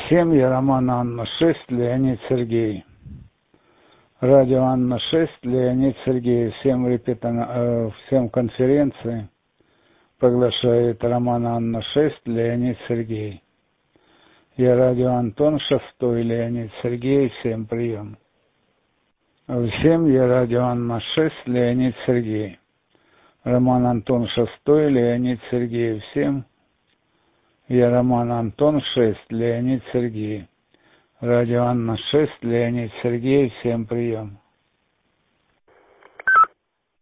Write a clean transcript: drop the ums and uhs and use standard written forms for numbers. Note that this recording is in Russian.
Всем я Роман Анна-6, Леонид Сергей. Радио Анна-6, Леонид Сергей. Всем конференции приглашает Роман Анна-6, Леонид Сергей. Я радио Антон 6, Леонид Сергей. Всем прием. Всем я радио Анна-6, Леонид Сергей. Роман Антон 6, Леонид Сергей. Всем я Роман Антон 6, Леонид Сергей. Радио Анна 6, Леонид Сергей. Всем прием.